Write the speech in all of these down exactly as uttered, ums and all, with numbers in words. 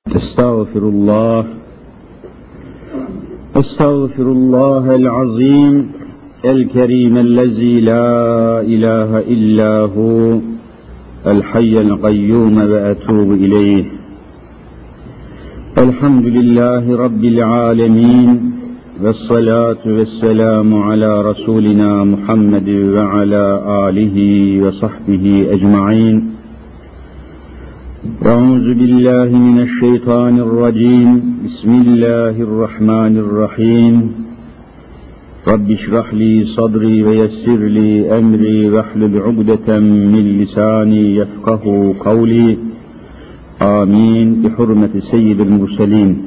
Estağfirullah. Estağfirullahel azim el kerimellezî la ilahe illâhu el hayyel kayyûme ve etûbu ileyh. Elhamdülillahi rabbil âlemîn vessalâtu vesselamu alâ rasûlinâ Muhammed ve alâ âlihi ve sahbihi ecmaîn. Euzu billahi mineşşeytanirracim. Bismillahirrahmanirrahim. Rabbi şrah li sadri ve yessir li emri ve hlul ugdeten min lisani yefkahu kavli. Amin. Bi hurmeti seyyidil murselin.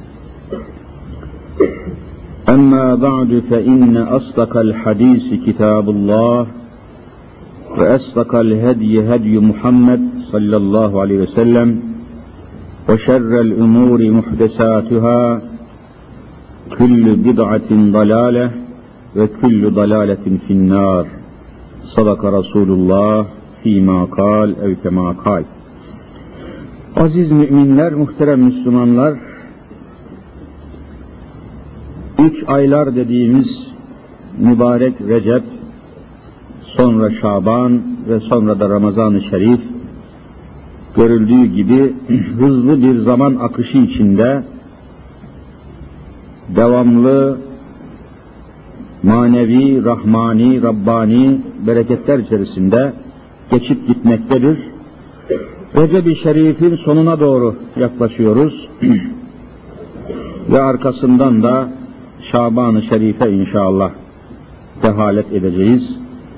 Amma ba'du fe inne asdakal hadisi kitabullah ve asdakal hedyi hedyu Muhammed sallallahu aleyhi ve sellem ve şerrel umuri muhdesatuhâ küllü bid'atin dalâleh ve küllü dalâletin finnâr. Sadaka Resulullah fîmâ kâl ev kemâ kâl. Aziz müminler, muhterem Müslümanlar, üç aylar dediğimiz mübarek Recep, sonra Şaban ve sonra da Ramazan-ı Şerif, görüldüğü gibi hızlı bir zaman akışı içinde devamlı manevi, rahmani, rabbani bereketler içerisinde geçip gitmektedir. Recep-i Şerif'in sonuna doğru yaklaşıyoruz ve arkasından da Şaban-ı Şerif'e inşallah dehalet edeceğiz.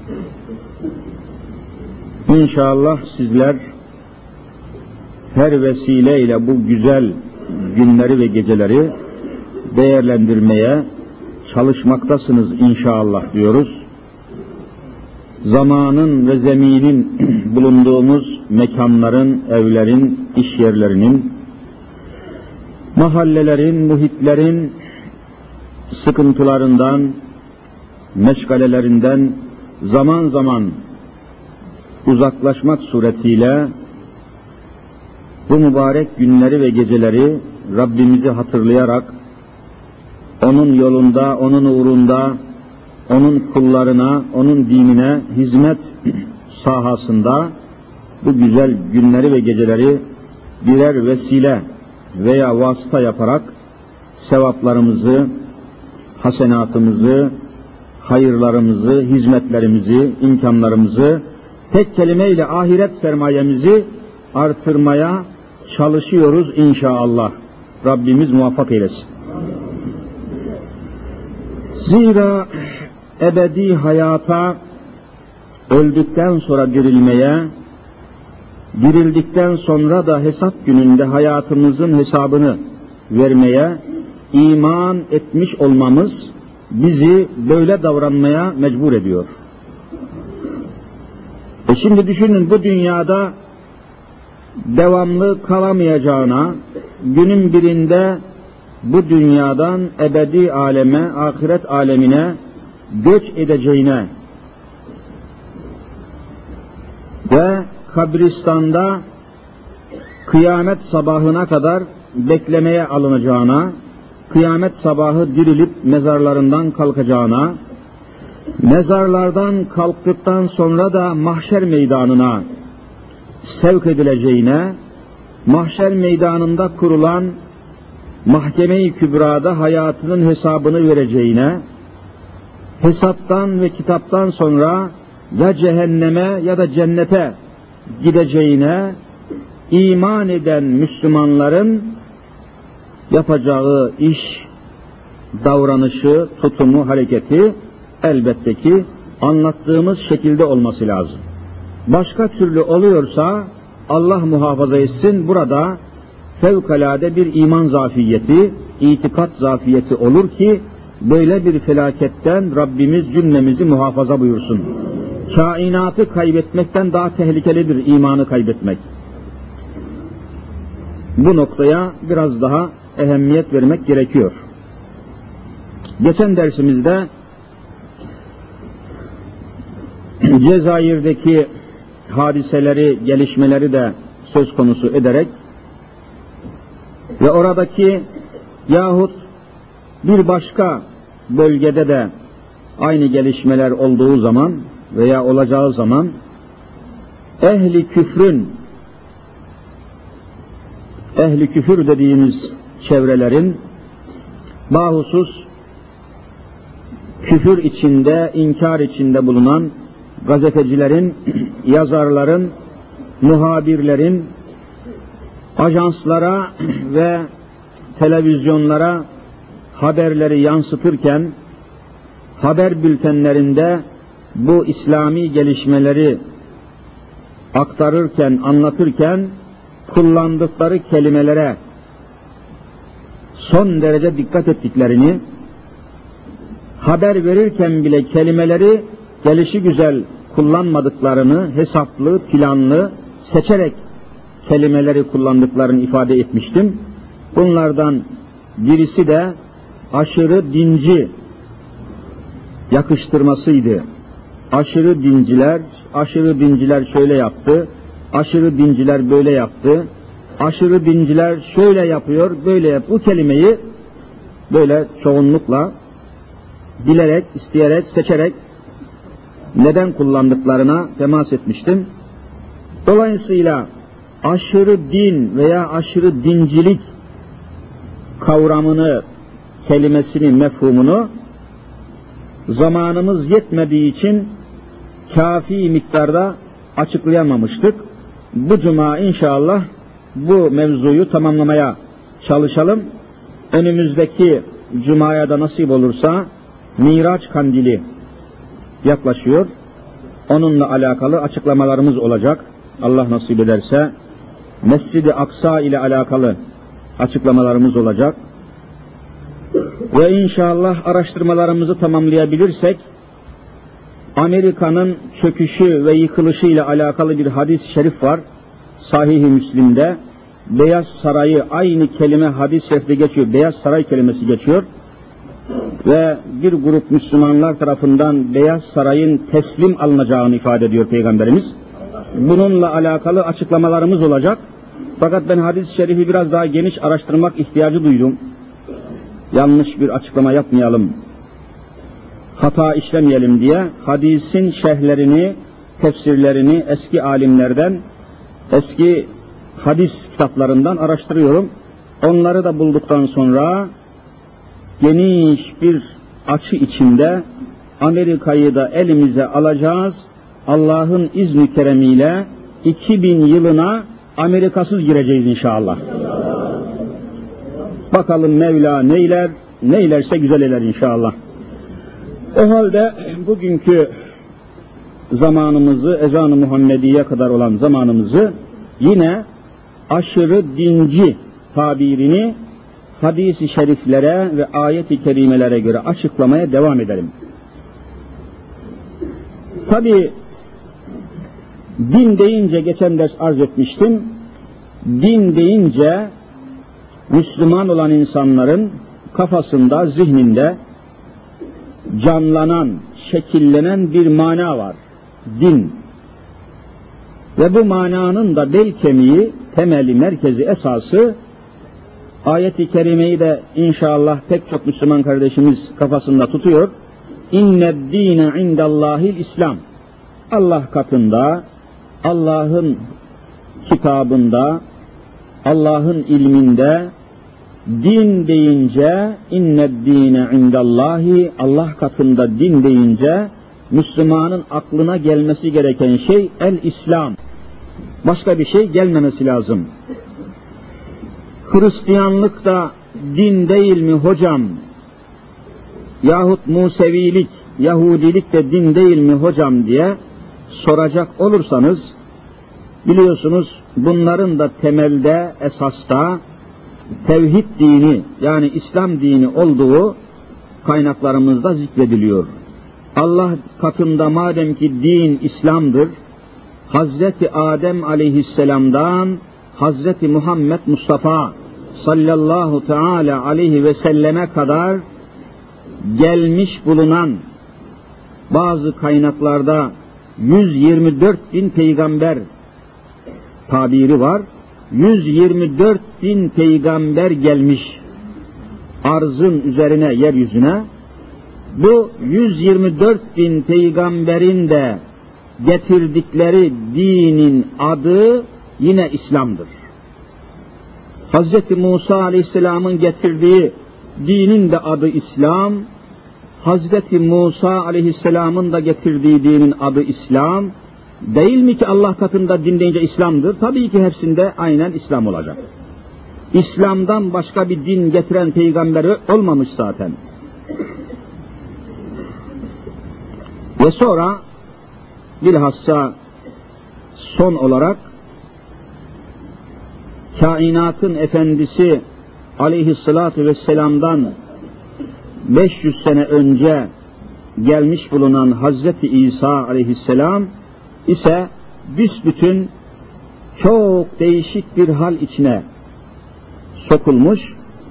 İnşallah sizler her vesileyle bu güzel günleri ve geceleri değerlendirmeye çalışmaktasınız inşallah diyoruz. Zamanın ve zeminin bulunduğumuz mekanların, evlerin, iş yerlerinin, mahallelerin, muhitlerin sıkıntılarından, meşgalelerinden zaman zaman uzaklaşmak suretiyle bu mübarek günleri ve geceleri Rabbimizi hatırlayarak onun yolunda, onun uğrunda, onun kullarına, onun dinine hizmet sahasında bu güzel günleri ve geceleri birer vesile veya vasıta yaparak sevaplarımızı, hasenatımızı, hayırlarımızı, hizmetlerimizi, imkanlarımızı, tek kelimeyle ahiret sermayemizi artırmaya çalışıyoruz inşallah. Rabbimiz muvaffak eylesin. Zira ebedi hayata, öldükten sonra dirilmeye, dirildikten sonra da hesap gününde hayatımızın hesabını vermeye iman etmiş olmamız bizi böyle davranmaya mecbur ediyor. E şimdi düşünün, bu dünyada devamlı kalamayacağına, günün birinde bu dünyadan ebedi aleme, ahiret alemine göç edeceğine ve kabristanda kıyamet sabahına kadar beklemeye alınacağına, kıyamet sabahı dirilip mezarlarından kalkacağına, mezarlardan kalktıktan sonra da mahşer meydanına sevk edileceğine, mahşer meydanında kurulan mahkeme-i kübrada hayatının hesabını vereceğine, hesaptan ve kitaptan sonra ya cehenneme ya da cennete gideceğine iman eden Müslümanların yapacağı iş, davranışı, tutumu, hareketi elbette ki anlattığımız şekilde olması lazım. Başka türlü oluyorsa Allah muhafaza etsin, burada fevkalade bir iman zafiyeti, itikat zafiyeti olur ki böyle bir felaketten Rabbimiz cümlemizi muhafaza buyursun. Kainatı kaybetmekten daha tehlikelidir imanı kaybetmek. Bu noktaya biraz daha ehemmiyet vermek gerekiyor. Geçen dersimizde Cezayir'deki hadiseleri, gelişmeleri de söz konusu ederek ve oradaki yahut bir başka bölgede de aynı gelişmeler olduğu zaman veya olacağı zaman ehli küfrün, ehli küfür dediğimiz çevrelerin bahusus küfür içinde, inkar içinde bulunan gazetecilerin, yazarların, muhabirlerin ajanslara ve televizyonlara haberleri yansıtırken, haber bültenlerinde bu İslami gelişmeleri aktarırken, anlatırken kullandıkları kelimelere son derece dikkat ettiklerini, haber verirken bile kelimeleri gelişigüzel kullanmadıklarını, hesaplı, planlı, seçerek kelimeleri kullandıklarını ifade etmiştim. Bunlardan birisi de aşırı dinci yakıştırmasıydı. Aşırı dinciler, aşırı dinciler şöyle yaptı, aşırı dinciler böyle yaptı, aşırı dinciler şöyle yapıyor, böyle yap. Bu kelimeyi böyle çoğunlukla bilerek, isteyerek, seçerek neden kullandıklarına temas etmiştim. Dolayısıyla aşırı din veya aşırı dincilik kavramını, kelimesini, mefhumunu zamanımız yetmediği için kafi miktarda açıklayamamıştık. Bu cuma inşallah bu mevzuyu tamamlamaya çalışalım. Önümüzdeki cumaya da nasip olursa Miraç Kandili yaklaşıyor. Onunla alakalı açıklamalarımız olacak. Allah nasip ederse Mescid-i Aksa ile alakalı açıklamalarımız olacak. Ve inşallah araştırmalarımızı tamamlayabilirsek Amerika'nın çöküşü ve yıkılışı ile alakalı bir hadis-i şerif var. Sahih-i Müslim'de Beyaz Sarayı, aynı kelime hadis-i şerifte geçiyor. Beyaz Saray kelimesi geçiyor. Ve bir grup Müslümanlar tarafından Beyaz Saray'ın teslim alınacağını ifade ediyor Peygamberimiz. Bununla alakalı açıklamalarımız olacak. Fakat ben hadis-i şerifi biraz daha geniş araştırmak ihtiyacı duydum. Yanlış bir açıklama yapmayalım, hata işlemeyelim diye hadisin şerhlerini, tefsirlerini eski alimlerden, eski hadis kitaplarından araştırıyorum. Onları da bulduktan sonra geniş bir açı içinde Amerika'yı da elimize alacağız. Allah'ın izni keremiyle iki bin yılına Amerikasız gireceğiz inşallah. Bakalım Mevla neyler, neylerse güzel eder inşallah. O halde bugünkü zamanımızı, ezan-ı Muhammediye kadar olan zamanımızı yine aşırı dinci tabirini hadis-i şeriflere ve ayet-i kerimelere göre açıklamaya devam edelim. Tabi din deyince, geçen ders arz etmiştim, din deyince Müslüman olan insanların kafasında, zihninde canlanan, şekillenen bir mana var. Din. Ve bu mananın da bel kemiği, temeli, merkezi, esası ayet-i kerimeyi de inşallah pek çok Müslüman kardeşimiz kafasında tutuyor. İnned-dîne indallâhil İslam. Allah katında, Allah'ın kitabında, Allah'ın ilminde din deyince, inned-dîne indallâhi, Allah katında din deyince Müslümanın aklına gelmesi gereken şey el-İslam. Başka bir şey gelmemesi lazım. Hristiyanlık da din değil mi hocam? Yahut Musevilik, Yahudilik de din değil mi hocam diye soracak olursanız, biliyorsunuz bunların da temelde, esasta tevhid dini, yani İslam dini olduğu kaynaklarımızda zikrediliyor. Allah katında madem ki din İslam'dır, Hazreti Adem aleyhisselam'dan Hazreti Muhammed Mustafa sallallahu teala aleyhi ve selleme kadar gelmiş bulunan bazı kaynaklarda yüz yirmi dört bin peygamber tabiri var. yüz yirmi dört bin peygamber gelmiş arzın üzerine, yeryüzüne. Bu yüz yirmi dört bin peygamberin de getirdikleri dinin adı yine İslam'dır. Hazreti Musa Aleyhisselam'ın getirdiği dinin de adı İslam, Hazreti Musa Aleyhisselam'ın da getirdiği dinin adı İslam. Değil mi ki Allah katında din deyince İslam'dır? Tabii ki hepsinde aynen İslam olacak. İslam'dan başka bir din getiren peygamberi olmamış zaten. Ve sonra bilhassa son olarak kainatın efendisi aleyhissalatu vesselam'dan beş yüz sene önce gelmiş bulunan Hazreti İsa aleyhisselam ise büsbütün çok değişik bir hal içine sokulmuş.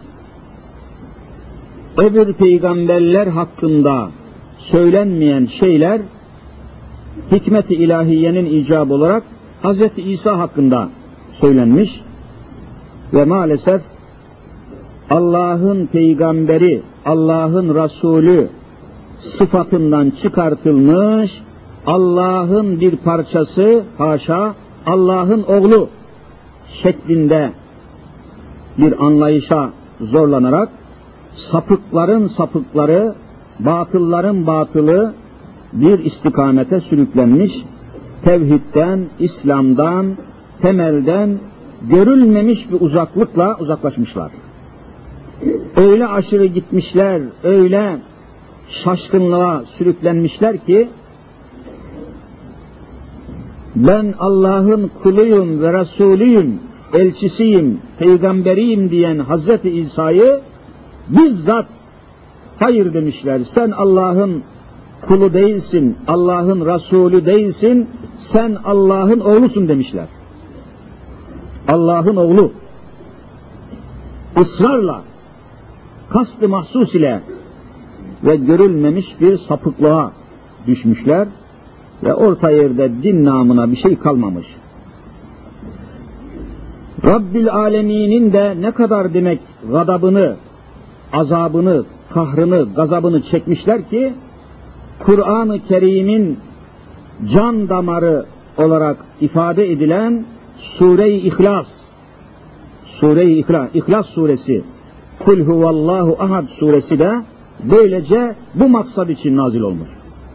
Öbür peygamberler hakkında söylenmeyen şeyler hikmet-i ilahiyenin icabı olarak Hazreti İsa hakkında söylenmiş ve maalesef Allah'ın peygamberi, Allah'ın Resulü sıfatından çıkartılmış, Allah'ın bir parçası, haşa, Allah'ın oğlu şeklinde bir anlayışa zorlanarak sapıkların sapıkları, batılların batılı bir istikamete sürüklenmiş, tevhidden, İslam'dan, temelden görülmemiş bir uzaklıkla uzaklaşmışlar. Öyle aşırı gitmişler, öyle şaşkınlığa sürüklenmişler ki ben Allah'ın kuluyum ve Resulüyüm, elçisiyim, peygamberiyim diyen Hazreti İsa'yı bizzat hayır demişler. Sen Allah'ın kulu değilsin, Allah'ın Resulü değilsin, sen Allah'ın oğlusun demişler. Allah'ın oğlu. Israrla, kast-ı mahsus ile ve görülmemiş bir sapıklığa düşmüşler ve orta yerde din namına bir şey kalmamış. Rabbil Alemin'in de ne kadar demek gadabını, azabını, kahrını, gazabını çekmişler ki Kur'an-ı Kerim'in can damarı olarak ifade edilen Sure-i İhlas, Sure-i İhlas, İhlas suresi, Kul huvallahu ahad suresi de böylece bu maksat için nazil olmuş.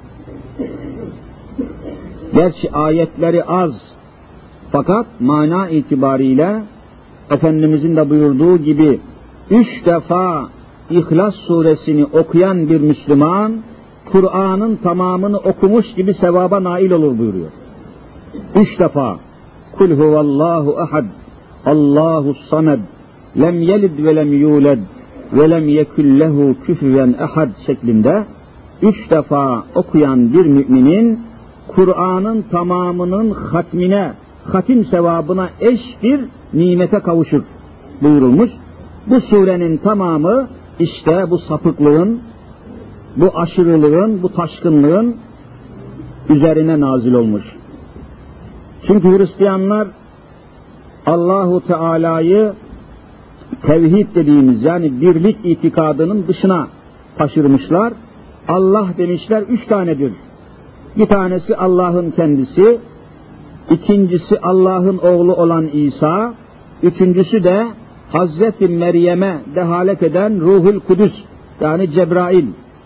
Gerçi ayetleri az, fakat mana itibariyle Efendimizin de buyurduğu gibi üç defa İhlas suresini okuyan bir Müslüman Kur'an'ın tamamını okumuş gibi sevaba nail olur buyuruyor. Üç defa Kul huvallahu ahad Allahu samed lem yelid ve lem yuled ve lem yekullehu küfüven ahad şeklinde üç defa okuyan bir müminin Kur'an'ın tamamının hatmine, hatim sevabına eş bir nimete kavuşur buyurulmuş. Bu surenin tamamı işte bu sapıklığın, bu aşırılığın, bu taşkınlığın üzerine nazil olmuş. Çünkü Hristiyanlar Allahu Teala'yı tevhid dediğimiz yani birlik itikadının dışına taşırmışlar. Allah demişler üç tanedir. Bir tanesi Allah'ın kendisi, ikincisi Allah'ın oğlu olan İsa, üçüncüsü de Hazreti Meryem'e dehalet eden Ruhul Kudüs yani Cebrail.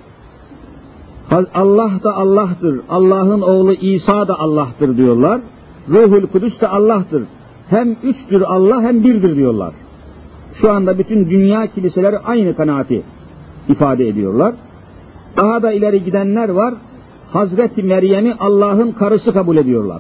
Allah da Allah'tır, Allah'ın oğlu İsa da Allah'tır diyorlar. Ruhul Kudüs de Allah'tır. Hem üçtür Allah hem birdir diyorlar. Şu anda bütün dünya kiliseleri aynı kanaati ifade ediyorlar. Daha da ileri gidenler var. Hazreti Meryem'i Allah'ın karısı kabul ediyorlar.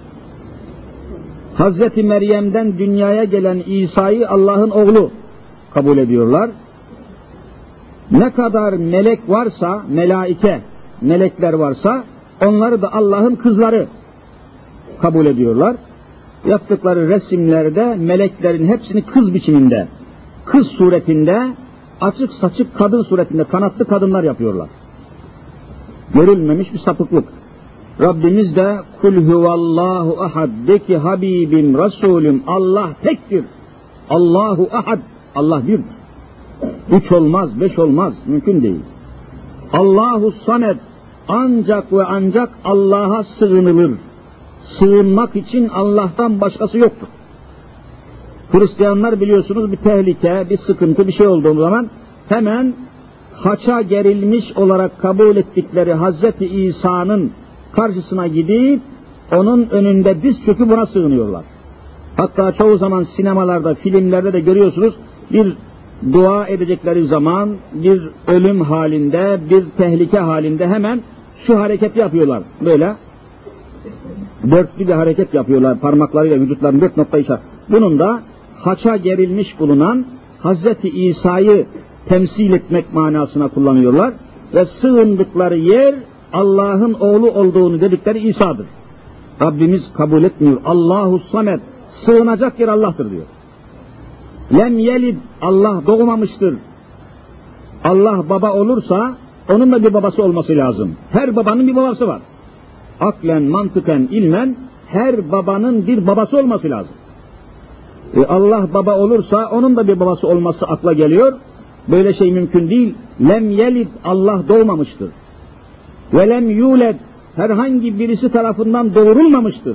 Hazreti Meryem'den dünyaya gelen İsa'yı Allah'ın oğlu kabul ediyorlar. Ne kadar melek varsa, melaike, melekler varsa onları da Allah'ın kızları kabul ediyorlar. Yaptıkları resimlerde meleklerin hepsini kız biçiminde, kız suretinde, açık saçık kadın suretinde, kanatlı kadınlar yapıyorlar. Görülmemiş bir sapıklık. Rabbimiz de kul huvallahu ahad, de ki Habibim, Resulüm, Allah tektir. Allahu ahad, Allah birdir. Üç olmaz, beş olmaz, mümkün değil. Allahu samed, ancak ve ancak Allah'a sığınılır. Sığınmak için Allah'tan başkası yoktur. Hristiyanlar biliyorsunuz bir tehlike, bir sıkıntı, bir şey olduğu zaman hemen haça gerilmiş olarak kabul ettikleri Hazreti İsa'nın karşısına gidip onun önünde diz çöküp buna sığınıyorlar. Hatta çoğu zaman sinemalarda, filmlerde de görüyorsunuz, bir dua edecekleri zaman bir ölüm halinde, bir tehlike halinde hemen şu hareketi yapıyorlar. Böyle dörtlü bir hareket yapıyorlar parmaklarıyla, vücutlarının dört nokta işaret. Bunun da haça gerilmiş bulunan Hazreti İsa'yı temsil etmek manasına kullanıyorlar ve sığındıkları yer Allah'ın oğlu olduğunu dedikleri İsa'dır. Rabbimiz kabul etmiyor. Allahu samed, sığınacak yer Allah'tır diyor. Lem yelid, Allah doğmamıştır. Allah baba olursa onun da bir babası olması lazım. Her babanın bir babası var. Aklen, mantıken, ilmen her babanın bir babası olması lazım. E Allah baba olursa onun da bir babası olması akla geliyor. Böyle şey mümkün değil. Lem yelid, Allah doğmamıştır. Ve lem yuled, herhangi birisi tarafından doğurulmamıştır.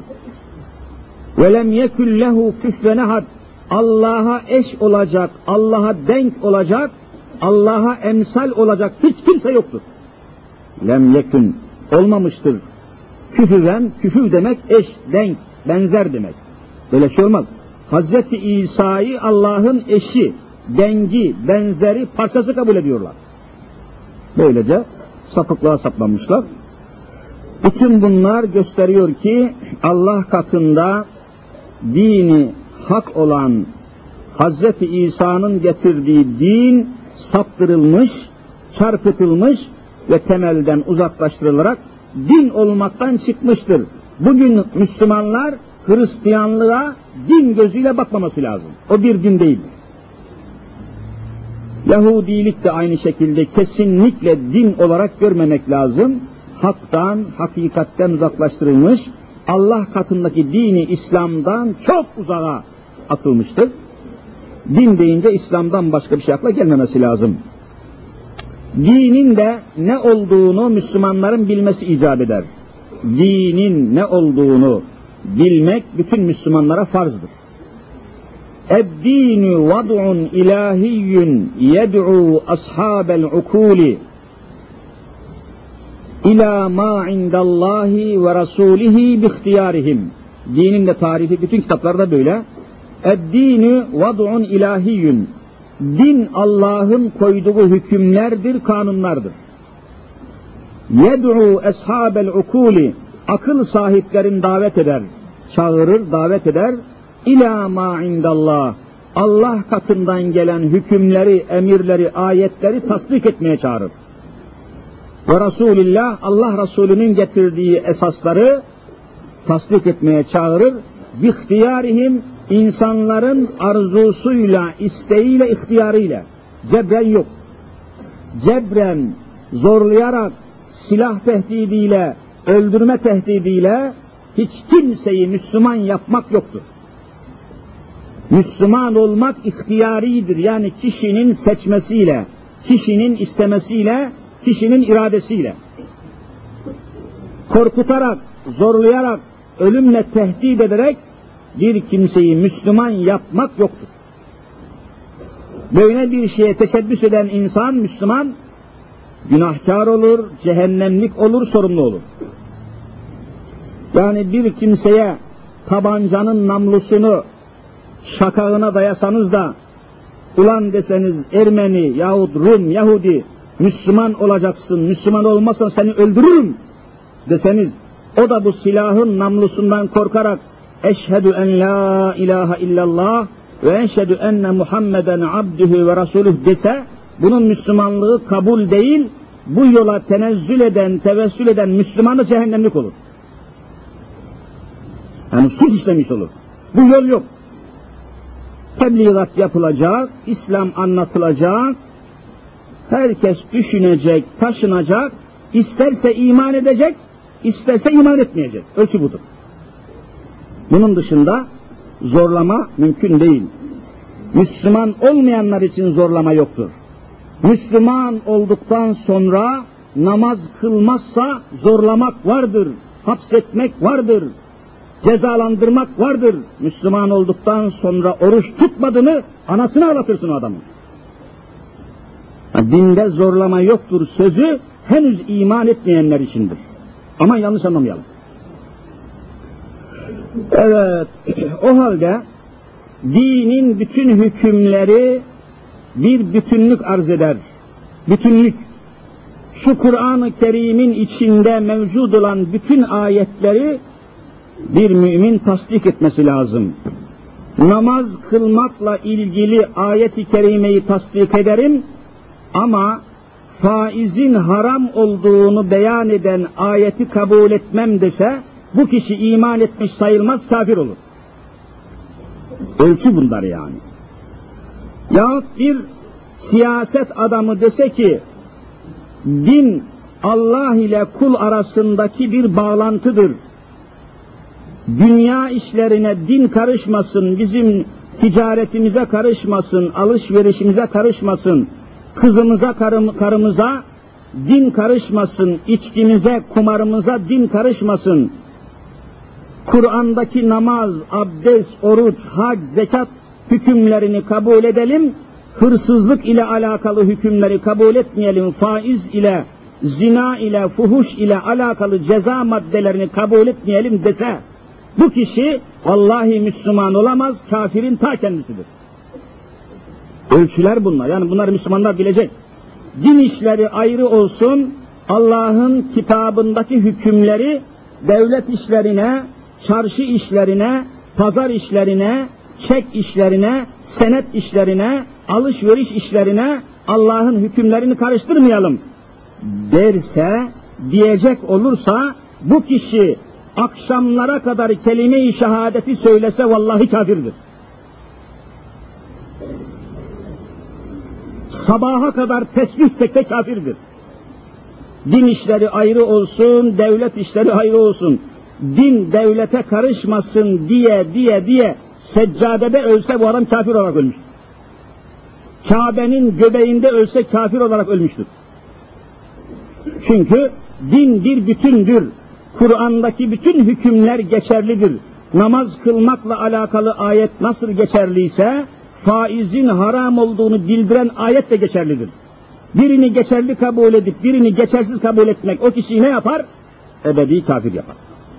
Ve lem yekun lehu küfven ehad, Allah'a eş olacak, Allah'a denk olacak, Allah'a emsal olacak hiç kimse yoktur. Lem yekun, olmamıştır. Küfüven, küfüv demek eş, denk, benzer demek. Böyle şey olmaz. Hazreti İsa'yı Allah'ın eşi, dengi, benzeri, parçası kabul ediyorlar. Böylece sapıklığa saplanmışlar. Bütün bunlar gösteriyor ki Allah katında dini hak olan Hazreti İsa'nın getirdiği din saptırılmış, çarpıtılmış ve temelden uzaklaştırılarak din olmaktan çıkmıştır. Bugün Müslümanlar Hristiyanlığa din gözüyle bakmaması lazım. O bir din değil. Yahudilik de aynı şekilde kesinlikle din olarak görmemek lazım. Haktan, hakikatten uzaklaştırılmış, Allah katındaki dini İslam'dan çok uzağa atılmıştır. Din deyince İslam'dan başka bir şey akla gelmemesi lazım. Dinin de ne olduğunu Müslümanların bilmesi icap eder. Dinin ne olduğunu bilmek bütün Müslümanlara farzdır. Ed-dinu vad'un ilahiyyun yed'u ashabel ukuli İlâ mâ indallâhi ve rasûlihi bihtiyarihim. Dinin de tarifi bütün kitaplarda böyle. Ed-dinu vad'un ilahiyyun. Din Allah'ın koyduğu hükümlerdir, kanunlardır. Yed'u ashabel ukuli. Akıl sahiplerin davet eder, çağırır, davet eder. İlâ mâ indallâh. Allah katından gelen hükümleri, emirleri, ayetleri tasdik etmeye çağırır. Ve Resulillah, Allah Resulü'nün getirdiği esasları tasdik etmeye çağırır. Bihtiyarihim, insanların arzusuyla, isteğiyle, ihtiyarıyla. Cebren yok. Cebren, zorlayarak, silah tehdidiyle, öldürme tehdidiyle hiç kimseyi Müslüman yapmak yoktur. Müslüman olmak ihtiyaridir. Yani kişinin seçmesiyle, kişinin istemesiyle, kişinin iradesiyle. Korkutarak, zorlayarak, ölümle tehdit ederek bir kimseyi Müslüman yapmak yoktur. Böyle bir şeye teşebbüs eden insan, Müslüman, günahkar olur, cehennemlik olur, sorumlu olur. Yani bir kimseye tabancanın namlusunu şakağına dayasanız da ulan deseniz Ermeni yahut Rum, Yahudi Müslüman olacaksın, Müslüman olmazsan seni öldürürüm deseniz, o da bu silahın namlusundan korkarak eşhedü en la ilahe illallah ve eşhedü enne Muhammeden abdühü ve rasulüh dese, bunun Müslümanlığı kabul değil, bu yola tenezzül eden, tevessül eden Müslüman da cehennemlik olur. Yani suç işlemiş olur. Bu yol yok. Tebliğat yapılacak, İslam anlatılacak, herkes düşünecek, taşınacak, isterse iman edecek, isterse iman etmeyecek. Ölçü budur. Bunun dışında zorlama mümkün değil. Müslüman olmayanlar için zorlama yoktur. Müslüman olduktan sonra namaz kılmazsa zorlamak vardır, hapsetmek vardır, cezalandırmak vardır. Müslüman olduktan sonra oruç tutmadı mı anasını ağlatırsın o adamı. Dinde zorlama yoktur sözü henüz iman etmeyenler içindir. Ama yanlış anlamayalım. Evet, o halde dinin bütün hükümleri bir bütünlük arz eder. Bütünlük. Şu Kur'an-ı Kerim'in içinde mevcut olan bütün ayetleri bir mümin tasdik etmesi lazım. Namaz kılmakla ilgili ayet-i kerimeyi tasdik ederim ama faizin haram olduğunu beyan eden ayeti kabul etmem dese bu kişi iman etmiş sayılmaz, kafir olur. Ölçü bunlar yani. Yahut bir siyaset adamı dese ki din Allah ile kul arasındaki bir bağlantıdır. Dünya işlerine din karışmasın, bizim ticaretimize karışmasın, alışverişimize karışmasın, kızımıza, karım, karımıza din karışmasın, içkimize, kumarımıza din karışmasın. Kur'an'daki namaz, abdest, oruç, hac, zekat hükümlerini kabul edelim, hırsızlık ile alakalı hükümleri kabul etmeyelim, faiz ile, zina ile, fuhuş ile alakalı ceza maddelerini kabul etmeyelim dese, bu kişi vallahi Müslüman olamaz, kafirin ta kendisidir. Ölçüler bunlar, yani bunları Müslümanlar bilecek. Din işleri ayrı olsun, Allah'ın kitabındaki hükümleri devlet işlerine, çarşı işlerine, pazar işlerine, çek işlerine, senet işlerine, alışveriş işlerine Allah'ın hükümlerini karıştırmayalım derse, diyecek olursa bu kişi akşamlara kadar kelime-i şehadeti söylese vallahi kafirdir. Sabaha kadar tesbih çekse kafirdir. Din işleri ayrı olsun, devlet işleri ayrı olsun. Din devlete karışmasın diye diye diye seccadede ölse bu adam kafir olarak ölmüştür. Kabe'nin göbeğinde ölse kafir olarak ölmüştür. Çünkü din bir bütündür. Kur'an'daki bütün hükümler geçerlidir. Namaz kılmakla alakalı ayet nasıl geçerliyse, faizin haram olduğunu bildiren ayet de geçerlidir. Birini geçerli kabul edip birini geçersiz kabul etmek o kişiyi ne yapar? Ebedi kafir yapar.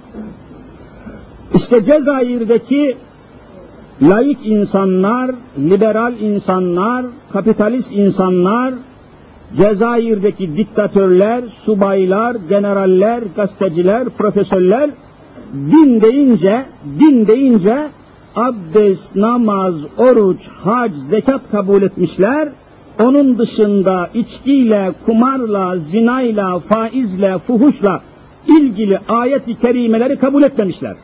İşte Cezayir'deki laik insanlar, liberal insanlar, kapitalist insanlar, Cezayir'deki diktatörler, subaylar, generaller, gazeteciler, profesörler din deyince, din deyince abdest, namaz, oruç, hac, zekat kabul etmişler. Onun dışında içkiyle, kumarla, zinayla, faizle, fuhuşla ilgili ayet-i kerimeleri kabul etmemişler.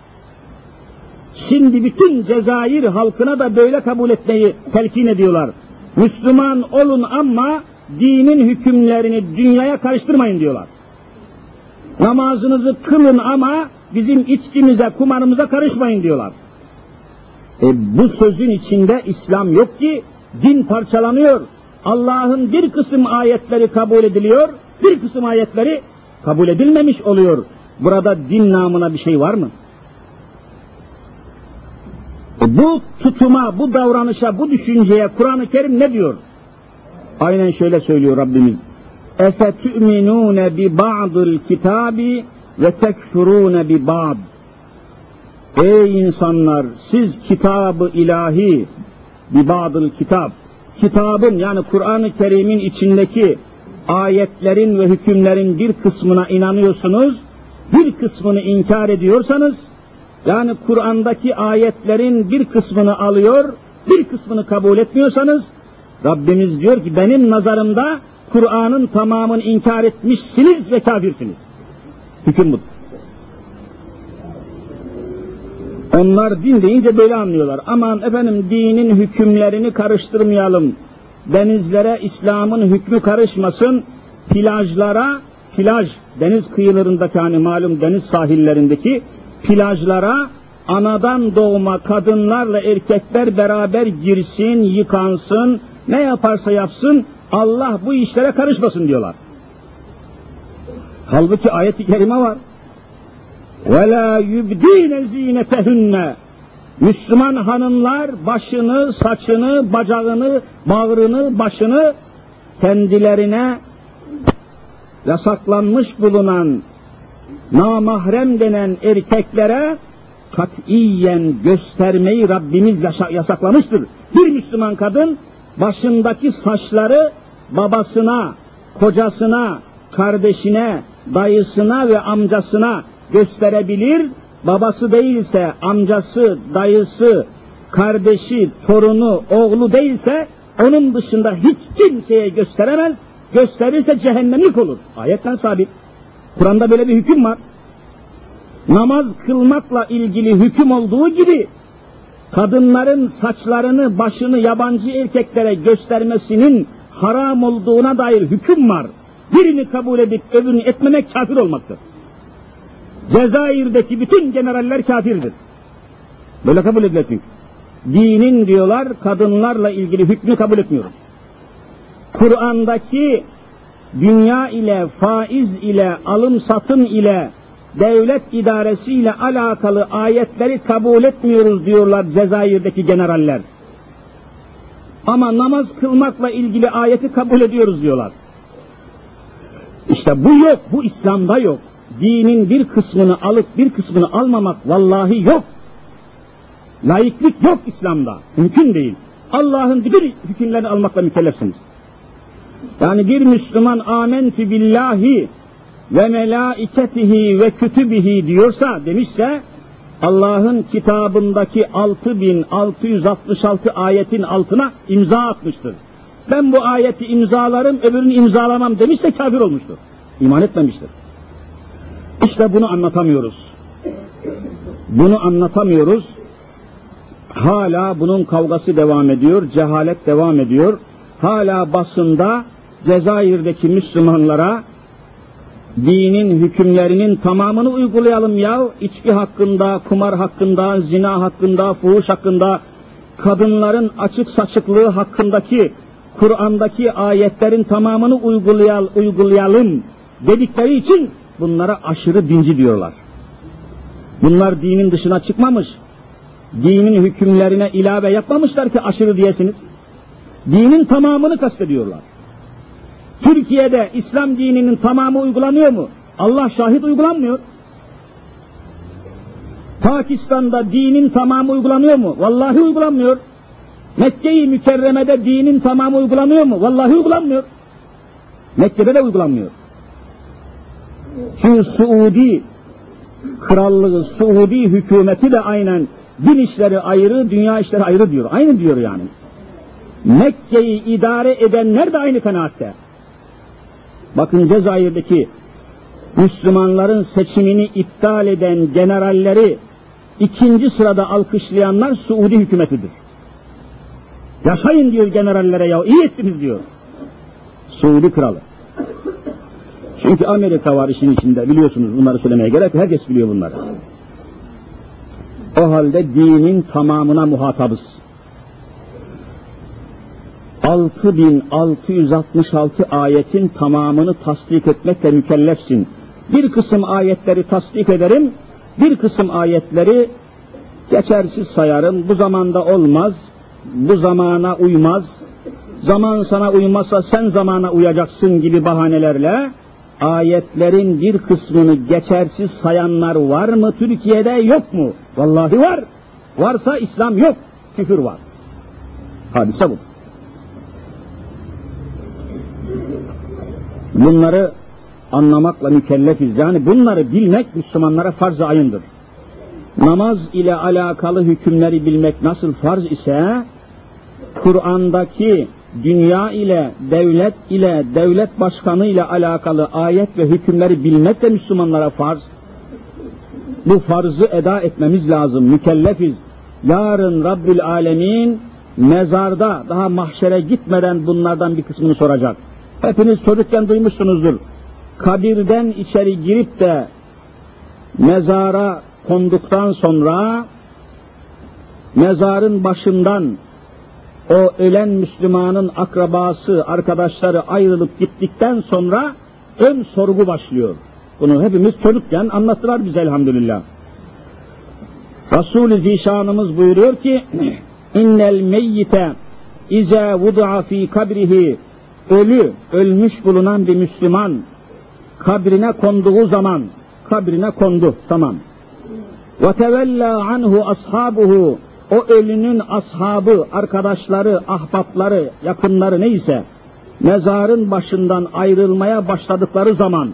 Şimdi bütün Cezayir halkına da böyle kabul etmeyi telkin ediyorlar. Müslüman olun ama dinin hükümlerini dünyaya karıştırmayın diyorlar. Namazınızı kılın ama bizim içkimize, kumarımıza karışmayın diyorlar. E bu sözün içinde İslam yok ki, din parçalanıyor. Allah'ın bir kısım ayetleri kabul ediliyor, bir kısım ayetleri kabul edilmemiş oluyor. Burada din namına bir şey var mı? E bu tutuma, bu davranışa, bu düşünceye Kur'an-ı Kerim ne diyor? Aynen şöyle söylüyor Rabbimiz. اَفَتُؤْمِنُونَ بِبَعْضِ الْكِتَابِ وَتَكْفُرُونَ بِبَعْضِ Ey insanlar, siz kitab-ı ilahi, bibadıl kitap, kitabın yani Kur'an-ı Kerim'in içindeki ayetlerin ve hükümlerin bir kısmına inanıyorsunuz, bir kısmını inkar ediyorsanız, yani Kur'an'daki ayetlerin bir kısmını alıyor, bir kısmını kabul etmiyorsanız, Rabbimiz diyor ki benim nazarımda Kur'an'ın tamamını inkar etmişsiniz ve kafirsiniz. Hüküm budur. Onlar din deyince böyle anlıyorlar. Aman efendim dinin hükümlerini karıştırmayalım. Denizlere İslam'ın hükmü karışmasın. Plajlara, plaj deniz kıyılarındaki, hani malum deniz sahillerindeki plajlara anadan doğma kadınlarla erkekler beraber girsin, yıkansın, ne yaparsa yapsın, Allah bu işlere karışmasın diyorlar. Halbuki ayet-i kerime var. وَلَا يُبْدِينَ زِينَتَهُنَّ Müslüman hanımlar başını, saçını, bacağını, bağrını, başını kendilerine yasaklanmış bulunan namahrem denen erkeklere katiyen göstermeyi Rabbimiz yasaklamıştır. Bir Müslüman kadın başındaki saçları babasına, kocasına, kardeşine, dayısına ve amcasına gösterebilir. Babası değilse, amcası, dayısı, kardeşi, torunu, oğlu değilse onun dışında hiç kimseye gösteremez. Gösterirse cehennemlik olur. Ayetten sabit. Kur'an'da böyle bir hüküm var. Namaz kılmakla ilgili hüküm olduğu gibi kadınların saçlarını, başını yabancı erkeklere göstermesinin haram olduğuna dair hüküm var. Birini kabul edip öbürünü etmemek kafir olmaktır. Cezayir'deki bütün generaller kafirdir. Böyle kabul edilir çünkü. Dinin diyorlar, kadınlarla ilgili hükmü kabul etmiyoruz. Kur'an'daki dünya ile, faiz ile, alım satım ile, devlet idaresiyle alakalı ayetleri kabul etmiyoruz diyorlar Cezayir'deki generaller. Ama namaz kılmakla ilgili ayeti kabul ediyoruz diyorlar. İşte bu yok, bu İslam'da yok. Dinin bir kısmını alıp bir kısmını almamak vallahi yok. Laiklik yok İslam'da, mümkün değil. Allah'ın bütün hükümlerini almakla mükellefsiniz. Yani bir Müslüman âmentü billahi ve melâiketihi ve kütübihi diyorsa, demişse, Allah'ın kitabındaki altı bin altı yüz altmış altı ayetin altına imza atmıştır. Ben bu ayeti imzalarım, öbürünü imzalamam demişse kafir olmuştur. İman etmemiştir. İşte bunu anlatamıyoruz. Bunu anlatamıyoruz. Hala bunun kavgası devam ediyor, cehalet devam ediyor. Hala basında Cezayir'deki Müslümanlara dinin hükümlerinin tamamını uygulayalım ya. İçki hakkında, kumar hakkında, zina hakkında, fuhuş hakkında, kadınların açık saçıklığı hakkındaki Kur'an'daki ayetlerin tamamını uygulayal, uygulayalım dedikleri için bunlara aşırı dinci diyorlar. Bunlar dinin dışına çıkmamış, dinin hükümlerine ilave yapmamışlar ki aşırı diyesiniz. Dinin tamamını kastediyorlar. Türkiye'de İslam dininin tamamı uygulanıyor mu? Allah şahit uygulanmıyor. Pakistan'da dinin tamamı uygulanıyor mu? Vallahi uygulanmıyor. Mekke-i Mükerreme'de dinin tamamı uygulanıyor mu? Vallahi uygulanmıyor. Mekke'de de uygulanmıyor. Çünkü Suudi krallığı, Suudi hükümeti de aynen din işleri ayrı, dünya işleri ayrı diyor. Aynı diyor yani. Mekke'yi idare edenler de aynı kanaatte. Bakın Cezayir'deki Müslümanların seçimini iptal eden generalleri ikinci sırada alkışlayanlar Suudi hükümetidir. Yaşayın diyor generallere ya, iyi ettiniz diyor. Suudi kralı. Çünkü Amerika var işin içinde, biliyorsunuz, bunları söylemeye gerek, herkes biliyor bunları. O halde dinin tamamına muhatabız. altı bin altı yüz altmış altı ayetin tamamını tasdik etmekle mükellefsin. Bir kısım ayetleri tasdik ederim, bir kısım ayetleri geçersiz sayarım, bu zamanda olmaz, bu zamana uymaz, zaman sana uymazsa sen zamana uyacaksın gibi bahanelerle ayetlerin bir kısmını geçersiz sayanlar var mı Türkiye'de, yok mu? Vallahi var. Varsa İslam yok, küfür var. Hadise bu. Bunları anlamakla mükellefiz. Yani bunları bilmek Müslümanlara farz-ı ayındır. Namaz ile alakalı hükümleri bilmek nasıl farz ise, Kur'an'daki dünya ile, devlet ile, devlet başkanı ile alakalı ayet ve hükümleri bilmek de Müslümanlara farz. Bu farzı eda etmemiz lazım, mükellefiz. Yarın Rabbül Alemin mezarda, daha mahşere gitmeden bunlardan bir kısmını soracak. Hepiniz çocukken duymuşsunuzdur. kabirden içeri girip de mezara konduktan sonra mezarın başından o ölen Müslümanın akrabası, arkadaşları ayrılıp gittikten sonra ön sorgu başlıyor. Bunu hepimiz çocukken anlattılar bize elhamdülillah. Resul-i Zişanımız buyuruyor ki innel meyyite iza vudu'a fi kabrihi, ölü, ölmüş bulunan bir Müslüman kabrine konduğu zaman, kabrine kondu, tamam. Ve tevella anhu ashabuhu, o ölünün ashabı, arkadaşları, ahbapları, yakınları neyse, mezarın başından ayrılmaya başladıkları zaman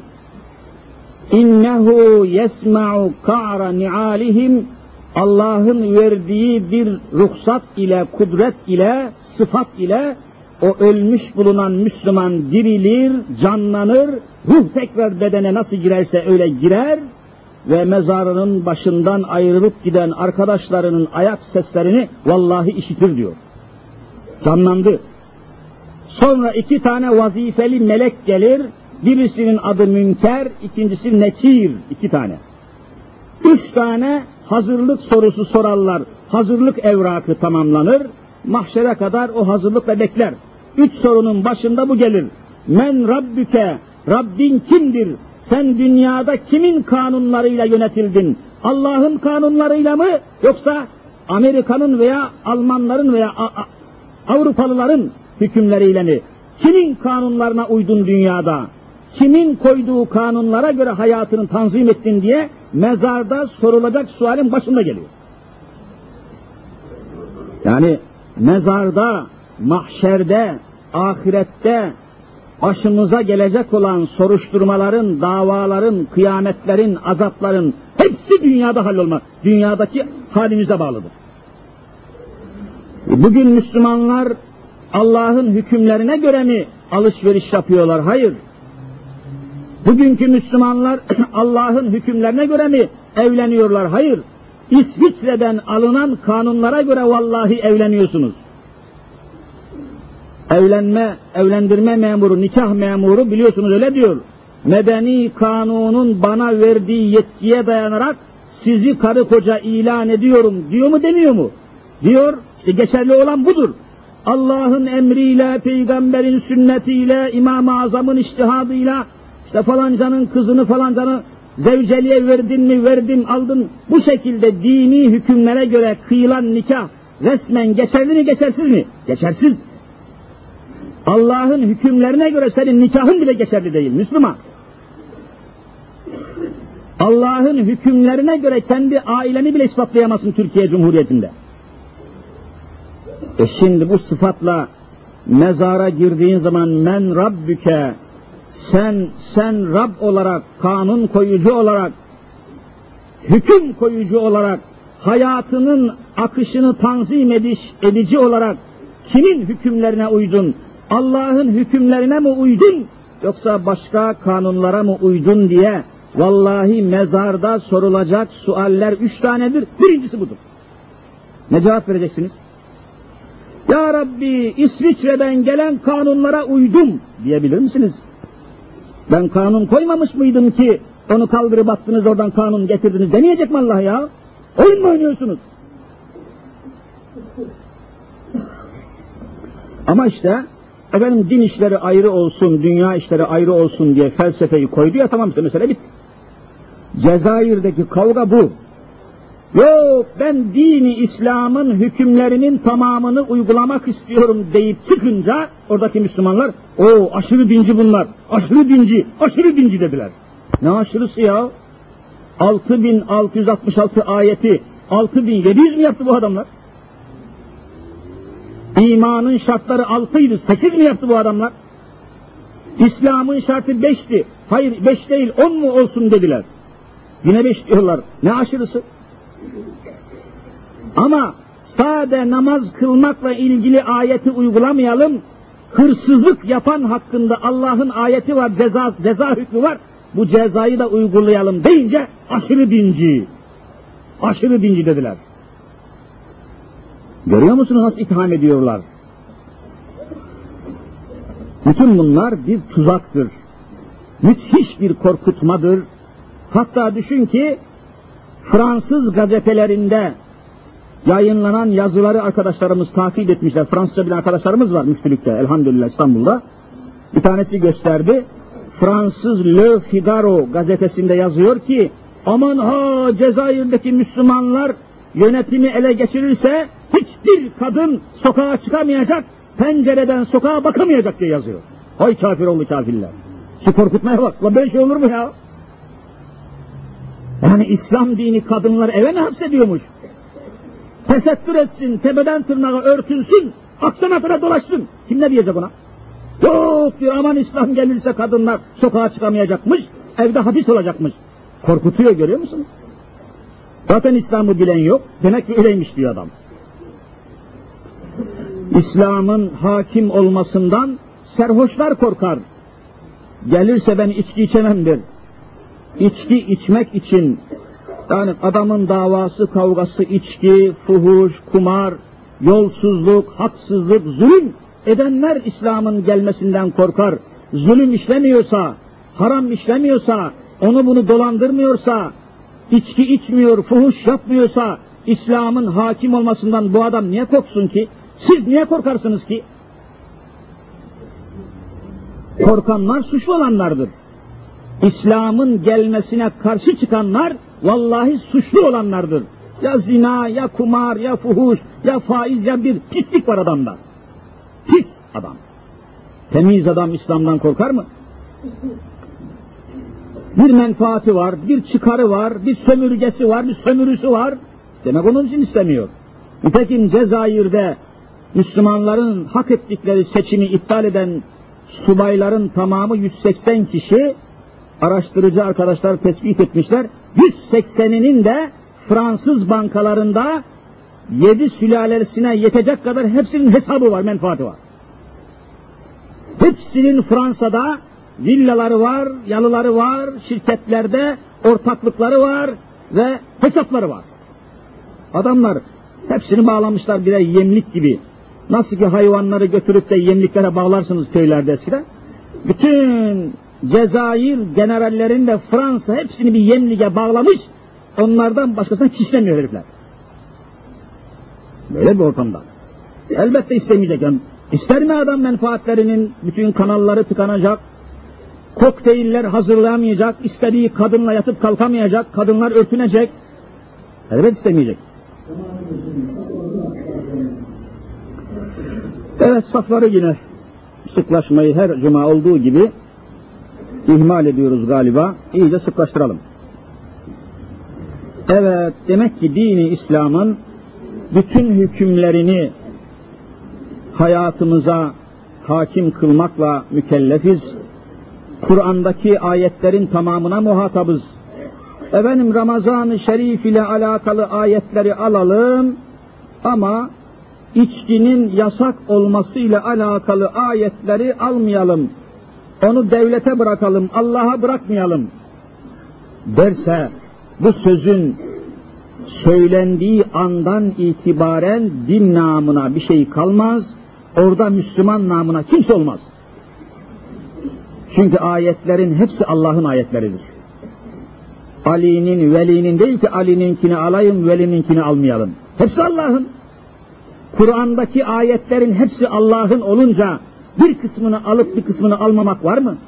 innehu yesma'u ka'ra ni'alihim, Allah'ın verdiği bir ruhsat ile, kudret ile, sıfat ile o ölmüş bulunan Müslüman dirilir, canlanır, ruh tekrar bedene nasıl girerse öyle girer ve mezarının başından ayrılıp giden arkadaşlarının ayak seslerini vallahi işitir diyor. Canlandı. Sonra iki tane vazifeli melek gelir, birisinin adı Münker, ikincisi Nekir, iki tane. Üç tane hazırlık sorusu sorarlar, hazırlık evrakı tamamlanır, mahşere kadar o hazırlıkla bekler. Üç sorunun başında bu gelir. Men Rabbüke, Rabbin kimdir? Sen dünyada kimin kanunlarıyla yönetildin? Allah'ın kanunlarıyla mı? Yoksa Amerika'nın veya Almanların veya Avrupalıların hükümleriyle mi? Kimin kanunlarına uydun dünyada? Kimin koyduğu kanunlara göre hayatını tanzim ettin diye mezarda sorulacak sualin başında geliyor. Yani mezarda, mahşerde, ahirette başımıza gelecek olan soruşturmaların, davaların, kıyametlerin, azapların hepsi dünyada hallolmaz. Dünyadaki halimize bağlıdır. Bugün Müslümanlar Allah'ın hükümlerine göre mi alışveriş yapıyorlar? Hayır. Bugünkü Müslümanlar Allah'ın hükümlerine göre mi evleniyorlar? Hayır. İsviçre'den alınan kanunlara göre vallahi evleniyorsunuz. Evlenme, evlendirme memuru, nikah memuru biliyorsunuz öyle diyor. Medeni kanunun bana verdiği yetkiye dayanarak sizi karı koca ilan ediyorum diyor mu demiyor mu? Diyor, işte geçerli olan budur. Allah'ın emriyle, peygamberin sünnetiyle, İmam-ı Azam'ın içtihadıyla, işte falancanın kızını falancanın zevceliğe verdin mi, verdin, aldın. Bu şekilde dini hükümlere göre kıyılan nikah resmen geçerli mi, geçersiz mi? Geçersiz. Allah'ın hükümlerine göre senin nikahın bile geçerli değil Müslüman. Allah'ın hükümlerine göre kendi aileni bile ispatlayamazsın Türkiye Cumhuriyeti'nde. E şimdi bu sıfatla mezara girdiğin zaman men Rabbüke, sen, sen Rab olarak, kanun koyucu olarak, hüküm koyucu olarak, hayatının akışını tanzim ediş, edici olarak kimin hükümlerine uydun? Allah'ın hükümlerine mi uydun? Yoksa başka kanunlara mı uydun diye vallahi mezarda sorulacak sualler üç tanedir. Birincisi budur. Ne cevap vereceksiniz? Ya Rabbi, İsviçre'den gelen kanunlara uydum diyebilir misiniz? Ben kanun koymamış mıydım ki onu kaldırıp attınız oradan kanun getirdiniz demeyecek mi Allah ya? Oyun mu oynuyorsunuz? Ama işte efendim din işleri ayrı olsun, dünya işleri ayrı olsun diye felsefeyi koydu ya, tamam işte mesele bitti. Cezayir'deki kavga bu. Yok ben dini İslam'ın hükümlerinin tamamını uygulamak istiyorum deyip çıkınca oradaki Müslümanlar o aşırı dinci bunlar, aşırı dinci, aşırı dinci dediler. Ne aşırısı ya? altı bin altı yüz altmış altı ayeti altı bin yedi yüz mi yaptı bu adamlar? İmanın şartları altıydı, sekiz mi yaptı bu adamlar? İslam'ın şartı beşti, hayır beş değil on mu olsun dediler. Yine beş diyorlar, ne aşırısı? Ama sade namaz kılmakla ilgili ayeti uygulamayalım, hırsızlık yapan hakkında Allah'ın ayeti var, ceza, ceza hükmü var, bu cezayı da uygulayalım deyince aşırı dinci, aşırı dinci dediler. Görüyor musunuz nasıl itham ediyorlar? Bütün bunlar bir tuzaktır. müthiş bir korkutmadır. Hatta düşün ki Fransız gazetelerinde yayınlanan yazıları arkadaşlarımız takip etmişler. Fransızca bilen arkadaşlarımız var müftülükte, elhamdülillah İstanbul'da. Bir tanesi gösterdi. Fransız Le Figaro gazetesinde yazıyor ki, aman ha Cezayir'deki Müslümanlar yönetimi ele geçirirse hiçbir kadın sokağa çıkamayacak, pencereden sokağa bakamayacak diye yazıyor. Hay kafir oğlu kafirler. Şu korkutmaya bak. La böyle şey olur mu ya? Yani İslam dini kadınları eve mi hapsediyormuş? Tesettür etsin, tepeden tırnağa örtünsün, akşama kadar dolaşsın. Kim ne diyecek ona? Yok diyor, aman İslam gelirse kadınlar sokağa çıkamayacakmış, evde hapis olacakmış. Korkutuyor, görüyor musun? Zaten İslam'ı bilen yok, demek ki öyleymiş diyor adam. İslam'ın hakim olmasından serhoşlar korkar. Gelirse ben içki içemem der. İçki içmek için, yani adamın davası, kavgası, içki, fuhuş, kumar, yolsuzluk, haksızlık, zulüm edenler İslam'ın gelmesinden korkar. Zulüm işlemiyorsa, haram işlemiyorsa, onu bunu dolandırmıyorsa, içki içmiyor, fuhuş yapmıyorsa, İslam'ın hakim olmasından bu adam niye korksun ki? Siz niye korkarsınız ki? Korkanlar suçlu olanlardır. İslam'ın gelmesine karşı çıkanlar vallahi suçlu olanlardır. Ya zina, ya kumar, ya fuhuş, ya faiz, ya bir pislik var adamda. Pis adam. Temiz adam İslam'dan korkar mı? Bir menfaati var, bir çıkarı var, bir sömürgesi var, bir sömürüsü var. Demek onun için istemiyor. Nitekim Cezayir'de Müslümanların hak ettikleri seçimi iptal eden subayların tamamı yüz seksen kişi, araştırıcı arkadaşlar tespit etmişler. yüz sekseninin de Fransız bankalarında yedi sülalesine yetecek kadar hepsinin hesabı var, menfaati var. Hepsinin Fransa'da villaları var, yalıları var, şirketlerde ortaklıkları var ve hesapları var. Adamlar hepsini bağlamışlar birer yemlik gibi. Nasıl ki hayvanları götürüp de yemliklere bağlarsınız köylerde eskiden. Bütün Cezayir generallerin de Fransa hepsini bir yemliğe bağlamış, onlardan başkasına kişilemiyor herifler. Böyle bir ortamda. Elbette istemeyecek. Yani ister mi adam menfaatlerinin bütün kanalları tıkanacak, kokteyller hazırlayamayacak, istediği kadınla yatıp kalkamayacak, kadınlar örtünecek. Elbette istemeyecek. Evet, safları yine sıklaşmayı her cuma olduğu gibi ihmal ediyoruz galiba. İyice sıklaştıralım. Evet, demek ki dini İslam'ın bütün hükümlerini hayatımıza hakim kılmakla mükellefiz. Kur'an'daki ayetlerin tamamına muhatabız. Efendim Ramazan-ı Şerif ile alakalı ayetleri alalım ama içkinin yasak olmasıyla alakalı ayetleri almayalım. Onu devlete bırakalım, Allah'a bırakmayalım derse bu sözün söylendiği andan itibaren din namına bir şey kalmaz, orada Müslüman namına kimse olmaz. Çünkü ayetlerin hepsi Allah'ın ayetleridir. Ali'nin, velinin değil ki Ali'ninkini alayım, velininkini almayalım. Hepsi Allah'ın. Kur'an'daki ayetlerin hepsi Allah'ın olunca bir kısmını alıp bir kısmını almamak var mı?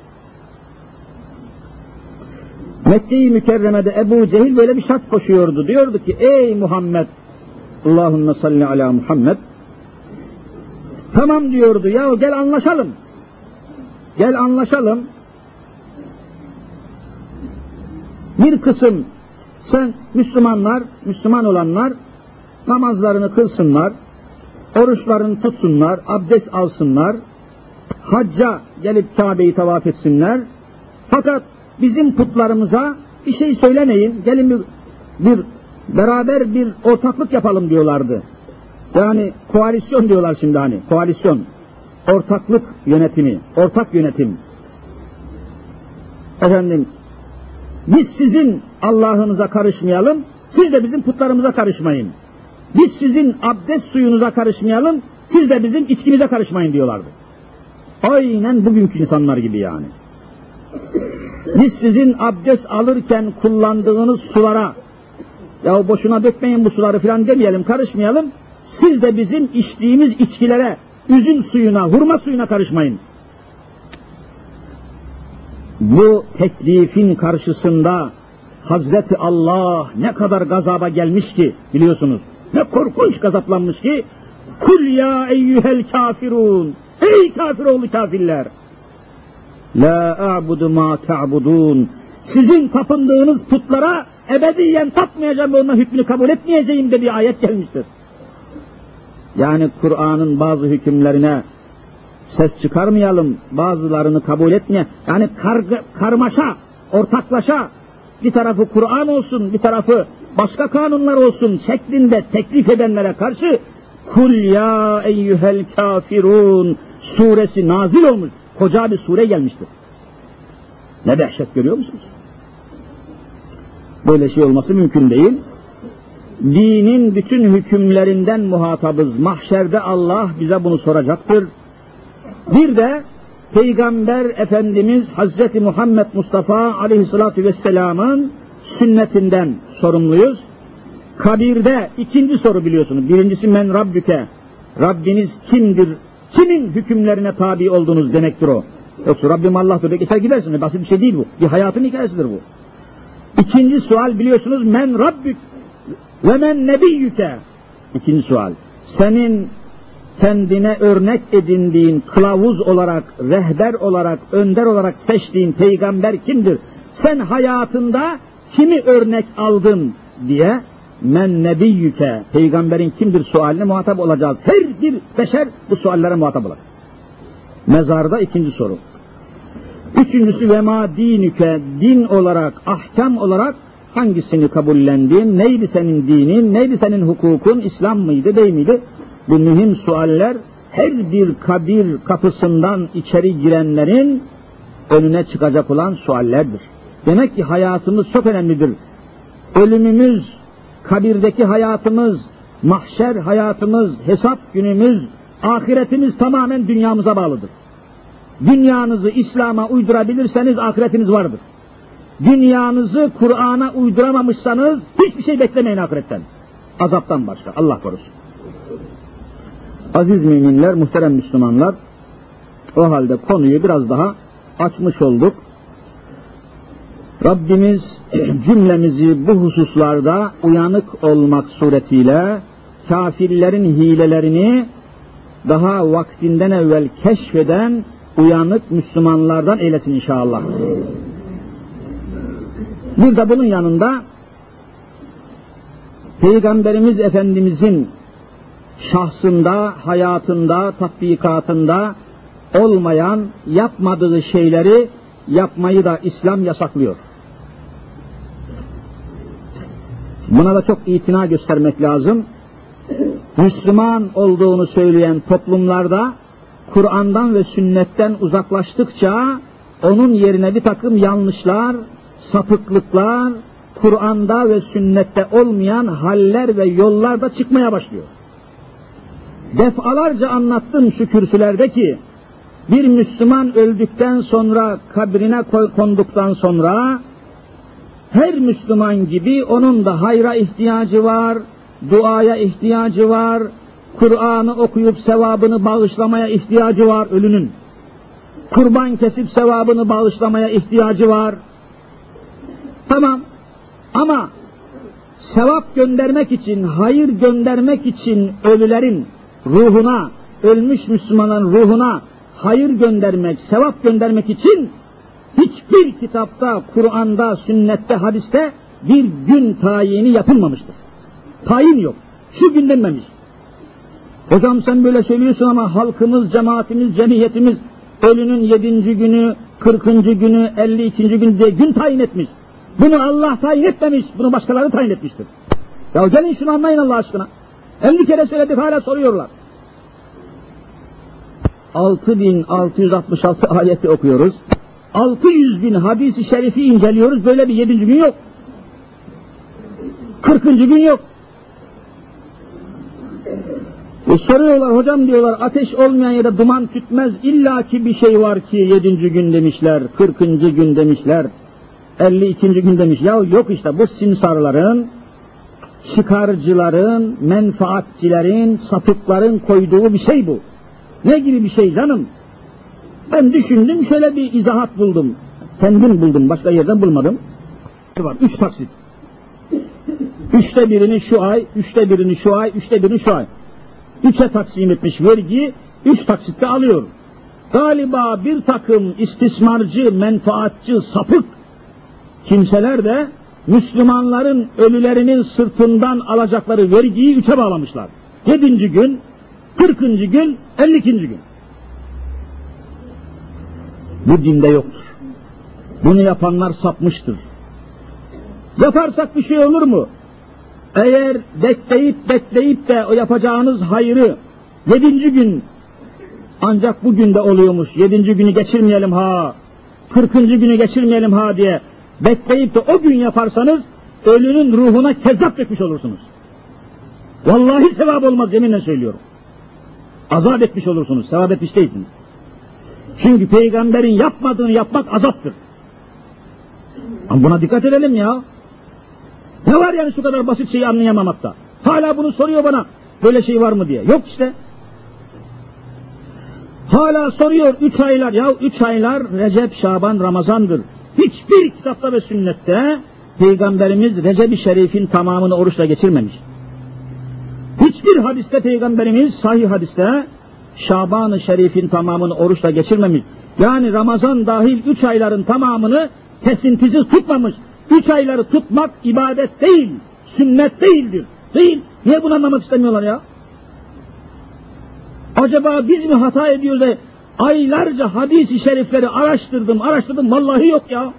Mekke-i Mükerreme'de Ebu Cehil böyle bir şart koşuyordu. Diyordu ki ey Muhammed, Allahümme salli ala Muhammed, tamam diyordu ya gel anlaşalım. Gel anlaşalım. Bir kısım sen Müslümanlar, Müslüman olanlar namazlarını kılsınlar, oruçlarını tutsunlar, abdest alsınlar, hacca gelip Kabe'yi tavaf etsinler. Fakat bizim putlarımıza bir şey söylemeyin, gelin bir, bir beraber bir ortaklık yapalım diyorlardı. Yani koalisyon diyorlar şimdi hani, koalisyon, ortaklık yönetimi, ortak yönetim. Efendim, biz sizin Allah'ınıza karışmayalım, siz de bizim putlarımıza karışmayın. Biz sizin abdest suyunuza karışmayalım, siz de bizim içkimize karışmayın diyorlardı. Aynen bugünkü insanlar gibi yani. Biz sizin abdest alırken kullandığınız sulara, ya boşuna dökmeyin bu suları filan demeyelim, karışmayalım. Siz de bizim içtiğimiz içkilere, üzüm suyuna, hurma suyuna karışmayın. Bu teklifin karşısında Hazreti Allah ne kadar gazaba gelmiş ki biliyorsunuz. Ne korkunç gazaplanmış ki. Kul ya eyyuhel kafirun. Ey kafiroğlu kafirler. La a'budu ma ta'budun. Sizin tapındığınız putlara ebediyen tapmayacağım ve onların hükmünü kabul etmeyeceğim de bir ayet gelmiştir. Yani Kur'an'ın bazı hükümlerine ses çıkarmayalım, bazılarını kabul etmeye, yani karga, karmaşa, ortaklaşa, bir tarafı Kur'an olsun, bir tarafı başka kanunlar olsun şeklinde teklif edenlere karşı Kul ya eyyuhel kafirun suresi nazil olmuş, koca bir sure gelmiştir. Ne dehşet, görüyor musunuz? Böyle şey olması mümkün değil. Dinin bütün hükümlerinden muhatabız. Mahşerde Allah bize bunu soracaktır. Bir de Peygamber Efendimiz Hazreti Muhammed Mustafa Aleyhisselatü Vesselam'ın sünnetinden sorumluyuz. Kabirde ikinci soru biliyorsunuz. Birincisi men Rabbüke. Rabbiniz kimdir? Kimin hükümlerine tabi oldunuz demektir o. Yoksa Rabbim Allah'tır. Geçer gidersiniz. Basit bir şey değil bu. Bir hayatın hikayesidir bu. İkinci sual biliyorsunuz men Rabbük ve men nebiyyüke. İkinci sual. Senin kendine örnek edindiğin, kılavuz olarak, rehber olarak, önder olarak seçtiğin peygamber kimdir? Sen hayatında kimi örnek aldın diye men nebiyyüke, peygamberin kimdir sualine muhatap olacağız. Her bir beşer bu suallere muhatap olacak. Mezarda ikinci soru. Üçüncüsü ve ma dinüke, din olarak, ahkam olarak hangisini kabullendin? Neydi senin dinin? Neydi senin hukukun? İslam mıydı, değil miydi? Bu mühim sualler her bir kabir kapısından içeri girenlerin önüne çıkacak olan suallerdir. Demek ki hayatımız çok önemlidir. Ölümümüz, kabirdeki hayatımız, mahşer hayatımız, hesap günümüz, ahiretimiz tamamen dünyamıza bağlıdır. Dünyanızı İslam'a uydurabilirseniz ahiretiniz vardır. Dünyanızı Kur'an'a uyduramamışsanız hiçbir şey beklemeyin ahiretten. Azaptan başka. Allah korusun. Aziz müminler, muhterem Müslümanlar, o halde konuyu biraz daha açmış olduk. Rabbimiz cümlemizi bu hususlarda uyanık olmak suretiyle kafirlerin hilelerini daha vaktinden evvel keşfeden uyanık Müslümanlardan eylesin inşallah. Bir de bunun yanında Peygamberimiz Efendimizin şahsında, hayatında, tatbikatında olmayan, yapmadığı şeyleri yapmayı da İslam yasaklıyor. Buna da çok itina göstermek lazım. Müslüman olduğunu söyleyen toplumlarda Kur'an'dan ve sünnetten uzaklaştıkça onun yerine bir takım yanlışlar, sapıklıklar, Kur'an'da ve sünnette olmayan haller ve yollar da çıkmaya başlıyor. Defalarca anlattım şu kürsülerde ki bir Müslüman öldükten sonra, kabrine konduktan sonra her Müslüman gibi onun da hayra ihtiyacı var, duaya ihtiyacı var, Kur'an'ı okuyup sevabını bağışlamaya ihtiyacı var ölünün. Kurban kesip sevabını bağışlamaya ihtiyacı var. Tamam, ama sevap göndermek için, hayır göndermek için ölülerin ruhuna, ölmüş Müslümanların ruhuna hayır göndermek, sevap göndermek için hiçbir kitapta, Kur'an'da, sünnette, hadiste bir gün tayini yapılmamıştır. Tayin yok. Şu gün denmemiş. Hocam sen böyle söylüyorsun ama halkımız, cemaatimiz, cemiyetimiz ölünün yedinci günü, kırkıncı günü, elli ikinci günü diye gün tayin etmiş. Bunu Allah tayin etmemiş, bunu başkaları tayin etmiştir. Ya gelin şunu anlayın Allah aşkına. elli kere söyledik, hala soruyorlar. altı bin altı yüz altmış altı ayeti okuyoruz. altı yüz bin hadis-i şerifi inceliyoruz, böyle bir yedinci gün yok. kırkıncı gün yok. E soruyorlar, hocam diyorlar, ateş olmayan yere duman tütmez, illaki bir şey var ki yedinci gün demişler, kırkıncı gün demişler, elli ikinci gün demiş. Ya yok işte, bu simsarların, çıkarcıların, menfaatçilerin, sapıkların koyduğu bir şey bu. Ne gibi bir şey canım? Ben düşündüm, şöyle bir izahat buldum. Kendim buldum, başka yerden bulmadım. Var, üç taksit. Üçte birini şu ay, üçte birini şu ay, üçte birini şu ay. Üçe taksim etmiş vergiyi, üç taksitte alıyor. Galiba bir takım istismarcı, menfaatçı, sapık kimseler de Müslümanların ölülerinin sırtından alacakları vergiyi üçe bağlamışlar. Yedinci gün, kırkıncı gün, elli ikinci gün. Bu dinde yoktur. Bunu yapanlar sapmıştır. Yaparsak bir şey olur mu? Eğer bekleyip bekleyip de o yapacağınız hayrı yedinci gün, ancak bugün de oluyormuş, yedinci günü geçirmeyelim ha, kırkıncı günü geçirmeyelim ha diye bekleyip de o gün yaparsanız ölünün ruhuna kezzap dökmüş olursunuz. Vallahi sevap olmaz, yeminle söylüyorum. Azap etmiş olursunuz, sevap etmiş değilsiniz. Çünkü peygamberin yapmadığını yapmak azaptır. Ama buna dikkat edelim ya. Ne var yani şu kadar basit şeyi anlayamamakta? Hala bunu soruyor bana, böyle şey var mı diye. Yok işte. Hala soruyor, üç aylar, ya üç aylar Recep, Şaban, Ramazan'dır. Hiçbir kitapta ve sünnette Peygamberimiz Recep-i Şerif'in tamamını oruçla geçirmemiş. Hiçbir hadiste Peygamberimiz, sahih hadiste, Şaban-ı Şerif'in tamamını oruçla geçirmemiş. Yani Ramazan dahil üç ayların tamamını kesintisiz tutmamış. Üç ayları tutmak ibadet değil, sünnet değildir. Değil. Niye bunu anlamak istemiyorlar ya? Acaba biz mi hata ediyoruz da aylarca hadis-i şerifleri araştırdım, araştırdım, vallahi yok ya.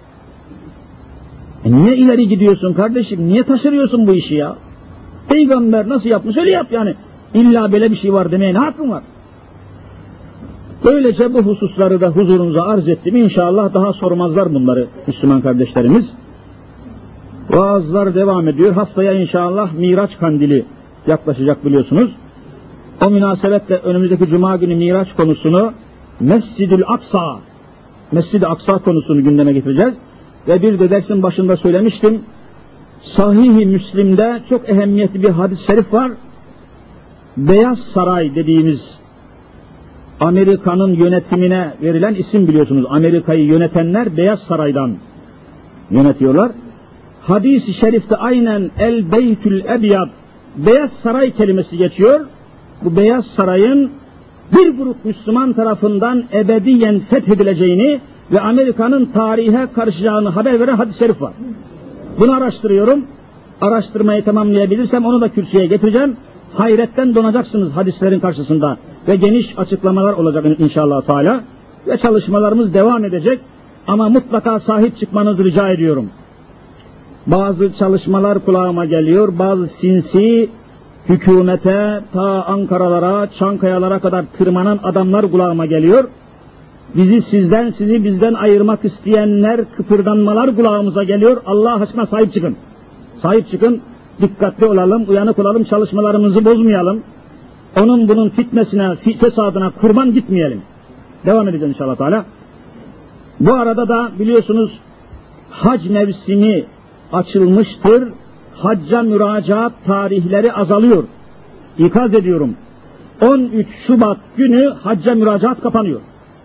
E niye ileri gidiyorsun kardeşim? Niye taşırıyorsun bu işi ya? Peygamber nasıl yapmış öyle yap yani. İlla böyle bir şey var demeye ne hakkın var? Böylece bu hususları da huzurunuza arz ettim. İnşallah daha sormazlar bunları Müslüman kardeşlerimiz. Vaazlar devam ediyor. Haftaya inşallah Miraç Kandili yaklaşacak biliyorsunuz. O münasebetle önümüzdeki Cuma günü Miraç konusunu Mescid-ül Aksa, Mescid-i Aksa konusunu gündeme getireceğiz. Ve bir de dersin başında söylemiştim. Sahih-i Müslim'de çok ehemmiyetli bir hadis-i şerif var. Beyaz Saray dediğimiz Amerika'nın yönetimine verilen isim biliyorsunuz. Amerika'yı yönetenler Beyaz Saray'dan yönetiyorlar. Hadis-i şerifte aynen El Beytül Ebyad, Beyaz Saray kelimesi geçiyor. Bu Beyaz Saray'ın bir grup Müslüman tarafından ebediyen fethedileceğini ve Amerika'nın tarihe karışacağını haber veren hadis-i şerif var. Bunu araştırıyorum. Araştırmayı tamamlayabilirsem onu da kürsüye getireceğim. Hayretten donacaksınız hadislerin karşısında ve geniş açıklamalar olacak inşallah Teala ve çalışmalarımız devam edecek ama mutlaka sahip çıkmanızı rica ediyorum. Bazı çalışmalar kulağıma geliyor, bazı sinsi hükümete ta Ankara'lara, Çankaya'lara kadar tırmanan adamlar kulağıma geliyor. Bizi sizden, sizi bizden ayırmak isteyenler, kıpırdanmalar kulağımıza geliyor. Allah aşkına sahip çıkın. Sahip çıkın, dikkatli olalım, uyanık olalım, çalışmalarımızı bozmayalım. Onun bunun fitnesine, fesadına kurban gitmeyelim. Devam edeceğiz inşallah Teala. Bu arada da biliyorsunuz hac mevsimi açılmıştır. Hacca müracaat tarihleri azalıyor. İkaz ediyorum. on üç Şubat günü hacca müracaat kapanıyor.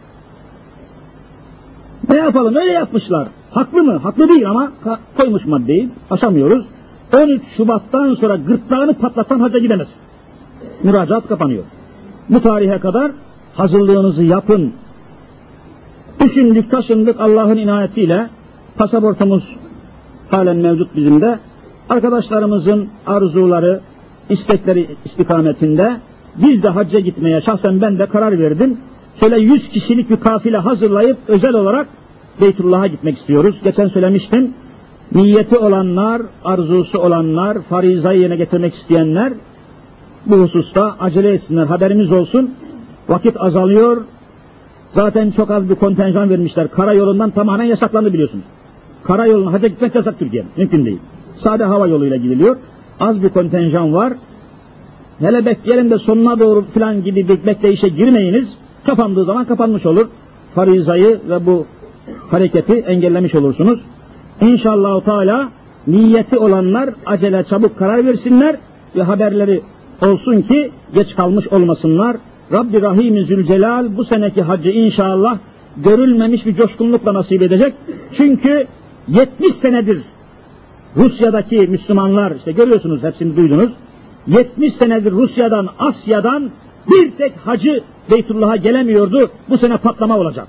Ne yapalım? Öyle yapmışlar. Haklı mı? Haklı değil ama koymuş maddeyi. Aşamıyoruz. on üç Şubat'tan sonra gırtlağını patlatsan hacca gidemez. Müracaat kapanıyor. Bu tarihe kadar hazırlığınızı yapın. Düşündük, taşındık Allah'ın inayetiyle. Pasaportumuz halen mevcut bizim de. Arkadaşlarımızın arzuları, istekleri istikametinde biz de hacca gitmeye şahsen ben de karar verdim. Şöyle yüz kişilik bir kafile hazırlayıp özel olarak Beytullah'a gitmek istiyoruz. Geçen söylemiştim. Niyeti olanlar, arzusu olanlar, farizayı yerine getirmek isteyenler bu hususta acele etsinler. Haberimiz olsun. Vakit azalıyor. Zaten çok az bir kontenjan vermişler. Karayolundan tamamen yasaklandı biliyorsunuz. Karayoluna hacca gitmek yasak Türkiye'de. Mümkün değil. Sade hava yoluyla gidiliyor. Az bir kontenjan var. hele bekleyelim de sonuna doğru falan gibi bir bekleyişe girmeyiniz. Kapandığı zaman kapanmış olur. Farizayı ve bu hareketi engellemiş olursunuz. İnşallah Teala niyeti olanlar acele çabuk karar versinler ve haberleri olsun ki geç kalmış olmasınlar. Rabbi Rahim-i Zülcelal bu seneki haccı inşallah görülmemiş bir coşkunlukla nasip edecek. Çünkü yetmiş senedir Rusya'daki Müslümanlar, işte görüyorsunuz, hepsini duydunuz. yetmiş senedir Rusya'dan, Asya'dan bir tek hacı Beytullah'a gelemiyordu. Bu sene patlama olacak.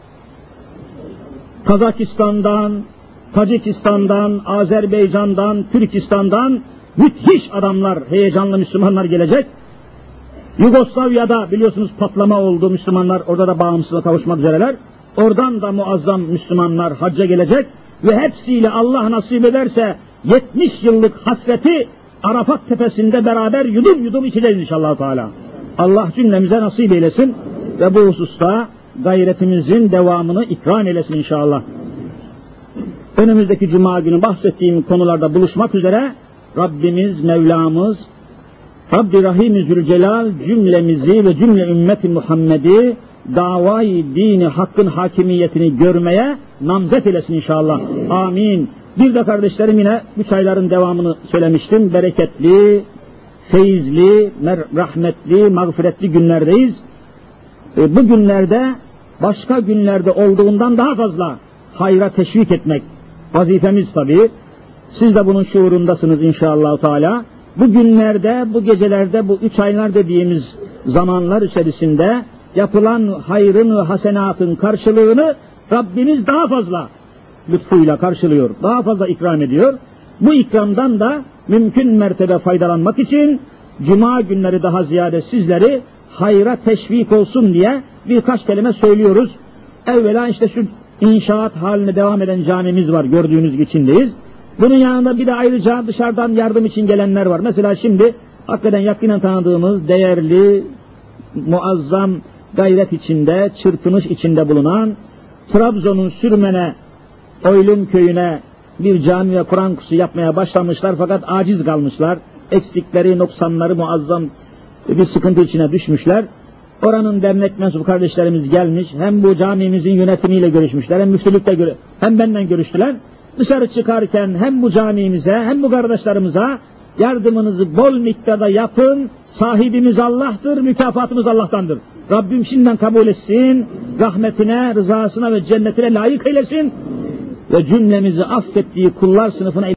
Kazakistan'dan, Tacikistan'dan, Azerbaycan'dan, Türkistan'dan müthiş adamlar, heyecanlı Müslümanlar gelecek. Yugoslavya'da biliyorsunuz patlama oldu, Müslümanlar orada da bağımsızlığa kavuşmak üzereler. Oradan da muazzam Müslümanlar hacca gelecek ve hepsiyle Allah nasip ederse yetmiş yıllık hasreti Arafat tepesinde beraber yudum yudum içeceğiz inşallah Teala. Allah cümlemize nasip eylesin ve bu hususta gayretimizin devamını ikram eylesin inşallah. Önümüzdeki cuma günü bahsettiğim konularda buluşmak üzere Rabbimiz, Mevlamız, Rabbi Rahim-i Zülcelal cümlemizi ve cümle ümmeti Muhammed'i davayı dini hakkın hakimiyetini görmeye namzet eylesin inşallah. Amin. Bir de kardeşlerim yine üç ayların devamını söylemiştim. Bereketli, feyizli, rahmetli, mağfiretli günlerdeyiz. E, bu günlerde başka günlerde olduğundan daha fazla hayra teşvik etmek vazifemiz tabii. Siz de bunun şuurundasınız inşallah Teala. Bu günlerde, bu gecelerde, bu üç aylar dediğimiz zamanlar içerisinde yapılan hayrın ve hasenatın karşılığını Rabbimiz daha fazla lütfuyla karşılıyor, daha fazla ikram ediyor. Bu ikramdan da mümkün mertebe faydalanmak için cuma günleri daha ziyade sizleri hayra teşvik olsun diye birkaç kelime söylüyoruz. Evvela işte şu inşaat haline devam eden camimiz var, gördüğünüz içindeyiz. Bunun yanında bir de ayrıca dışarıdan yardım için gelenler var. Mesela şimdi hakikaten yakinen tanıdığımız, değerli, muazzam gayret içinde, çırpınış içinde bulunan Trabzon'un Sürmene, Oylum köyüne bir cami ve Kur'an kursu yapmaya başlamışlar fakat aciz kalmışlar. Eksikleri, noksanları muazzam bir sıkıntı içine düşmüşler. Oranın dernek mensubu kardeşlerimiz gelmiş, hem bu camimizin yönetimiyle görüşmüşler, hem müftülükte göre, hem benden görüştüler. Dışarı çıkarken hem bu camimize hem bu kardeşlerimize yardımınızı bol miktarda yapın, sahibimiz Allah'tır, mükafatımız Allah'tandır. Rabbim şimdiden kabul etsin, rahmetine, rızasına ve cennetine layık eylesin ve cümlemizi affettiği kullar sınıfına